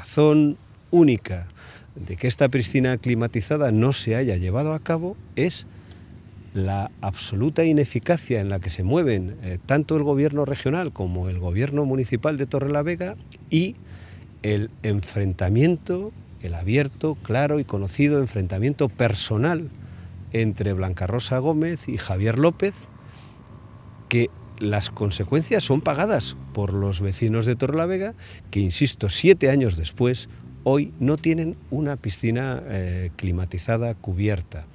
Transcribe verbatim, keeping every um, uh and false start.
razón única de que esta piscina climatizada no se haya llevado a cabo es la absoluta ineficacia en la que se mueven eh, tanto el gobierno regional como el gobierno municipal de Torrelavega y el enfrentamiento, el abierto, claro y conocido enfrentamiento personal entre Blanca Rosa Gómez y Javier López, que las consecuencias son pagadas por los vecinos de Torrelavega, que, insisto, siete años después, hoy no tienen una piscina eh, climatizada cubierta.